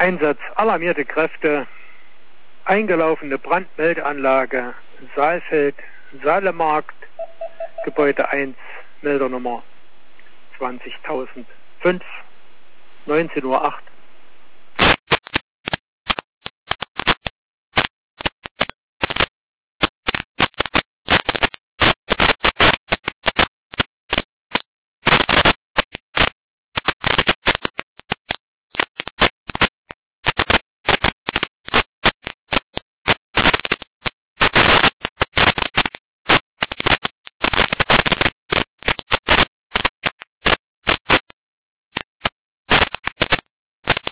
Einsatz alarmierte Kräfte, eingelaufene Brandmeldeanlage Saalfeld, Saalemarkt, Gebäude 1, Meldernummer 20.005, 19:08 Uhr.